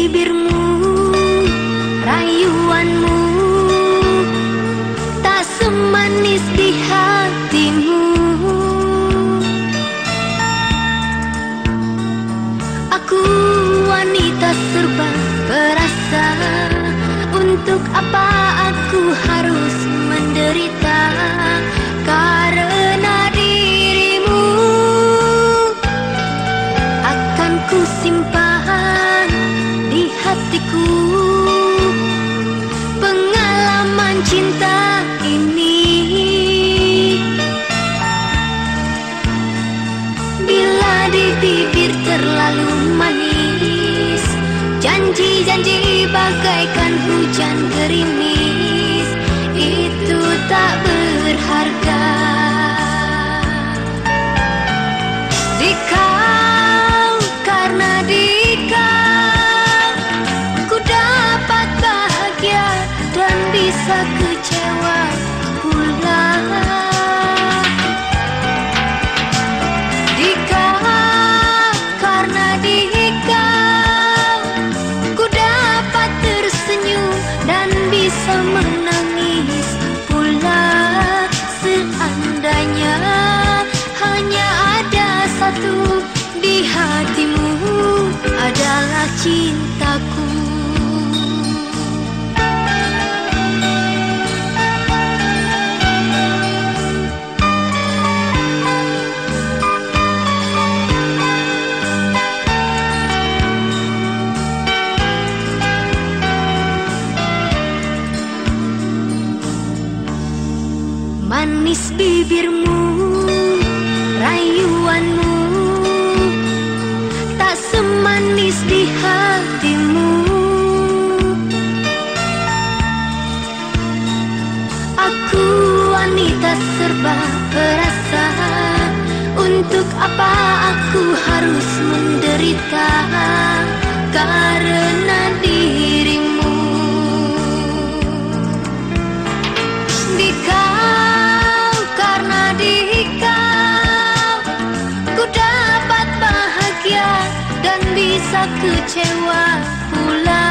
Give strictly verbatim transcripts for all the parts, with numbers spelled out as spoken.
bibirmu, rayuanmu tak semanis di hatimu. Aku wanita serba perasa, untuk apa aku harus menderita karena dirimu. Akan ku simpan di hatiku pengalaman cinta ini. Bila di bibir terlalu manis, janji-janji bagaikan hujan gerimis, itu tak berharga. Di kau, karena di kau ku dapat bahagia dan bisa kecewa pula. Di kau, karena di kau ku dapat tersenyum dan bisa menangis pula. Seandainya hanya ada satu di hatimu, adalah cintaku. Manis bibirmu, rayuanmu tak semanis di hatimu. Aku wanita serba perasa, untuk apa aku harus menderita karena dirimu. Di kau, karena di kau ku dapat bahagia dan bisa kecewa pula.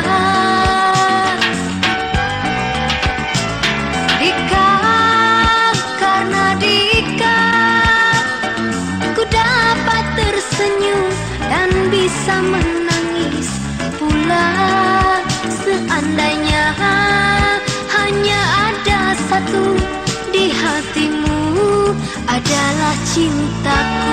Di kau, karena di kau ku dapat tersenyum dan bisa menangis pula. Seandainya hanya ada satu di hatimu, adalah cintaku.